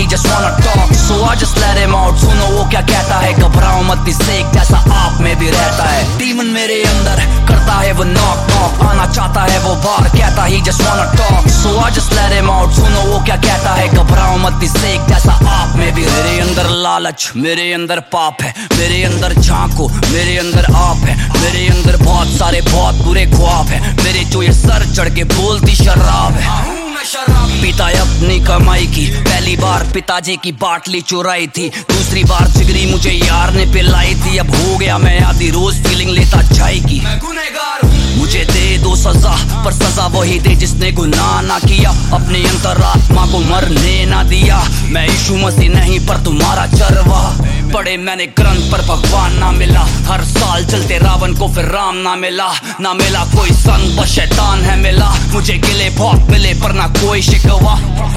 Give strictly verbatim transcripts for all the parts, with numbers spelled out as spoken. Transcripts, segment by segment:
just wanna talk, so I just let him out. सुनो वो क्या कहता है, घबराओ मत, इससे एक जैसा आप में भी रहता है. डीमन मेरे अंदर करता है वो नॉक नॉक, आना चाहता है वो बाहर, कहता ही just wanna talk, so I just let him out. सुनो वो क्या कहता है, घबराओ मत, इससे एक जैसा आप में भी. मेरे अंदर लालच, मेरे अंदर पाप है, मेरे अंदर झांको, मेरे अंदर आप है, मेरे अंदर बहुत सारे बहुत बुरे ख्वाब है, मेरे जो ये सर चढ़ के बोलती शराब है. पीता अपनी कमाई की, पहली बार पिताजी की बाटली चुराई थी, दूसरी बार जिगरी मुझे यार ने पिलाई थी. अब हो गया मैं आधी रोज फीलिंग लेता चाय की. मैं गुनहगार हूँ, मुझे दे दो सजा, पर सजा वही दे जिसने गुनाह ना किया, अपनी अंतरात्मा को मरने ना दिया. मैं यीशु मसीह नहीं पर तुम्हारा चरवा, पढ़े मैंने ग्रंथ पर भगवान ना मिला. हर साल चलते रावण को फिर राम ना मिला, ना मिला कोई संग बस शैतान है मिला. मुझे गिले बहुत मिले पर ना कोई शिकवा.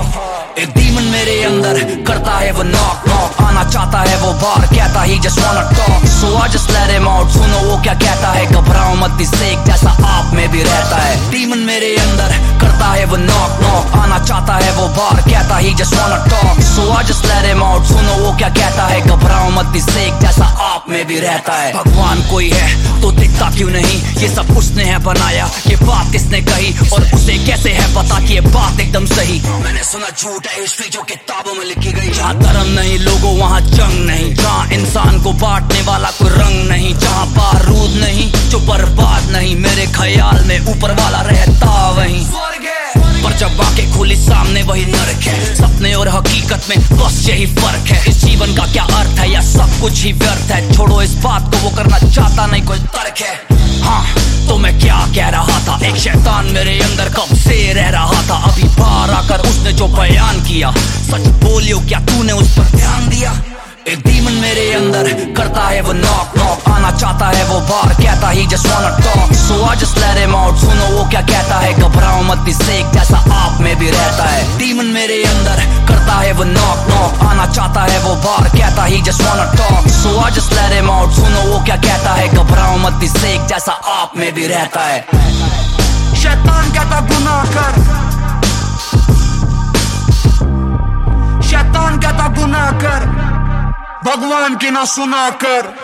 एक डीमन मेरे अंदर करता है वो नॉक नॉक, आना चाहता है वो बाहर, कहता ही just wanna talk, so I just let him out. सुनो वो क्या कहता है, घबराओ मत, इससे एक जैसा आप में भी रहता है. डीमन मेरे अंदर करता है वो नॉक नॉक, आना चाहता है वो बाहर, कहता ही just wanna talk, so I just let him out. सुनो वो क्या कहता है, घबराओ मत, इससे एक जैसा आप में भी रहता है. भगवान कोई है तो दिखता क्यों नहीं, ये सब उसने है बनाया, ये बात किसने कही, और उसे कैसे है पता कि ये बात एकदम सही. मैंने सुना झूठ है हिस्ट्री जो किताबों में लिखी गई, जहाँ धर्म नहीं लोगों वहाँ जंग नहीं, जहाँ इंसान को बांटने वाला कोई रंग नहीं, जहाँ बारूद नहीं जो बर्बाद नहीं, मेरे ख्याल में ऊपर वाला रहता वहीं. पर जब आंखें खुली सामने वही नरक है, सपने और हकीकत में बस यही फर्क है. इस जीवन का क्या अर्थ है या सब कुछ ही व्यर्थ है, छोड़ो इस बात को, वो करना चाहता नहीं कोई तर्क है. हाँ तो मैं क्या कह रहा था, एक शैतान मेरे अंदर कब से रह रहा था, अभी बाहर आकर उसने जो बयान किया, सच बोलियो क्या तूने उस पर ध्यान दिया. एक डीमन मेरे अंदर करता है वो नॉक नॉक, आना चाहता है वो बाहर, कहता ही just wanna talk, so I just let him out. सुनो वो क्या कहता है, घबराओ मत, इससे एक जैसा आप में भी रहता है. डीमन मेरे अंदर करता है वो नॉक नॉक, आना चाहता है वो बाहर, कहता ही just wanna talk, so I just let him out. सुनो वो क्या कहता है, घबराओ मत, इससे एक जैसा आप में भी रहता है. शैतान कहता गुनाह कर, शैतान कहता गुनाह कर, भगवान की ना सुना कर.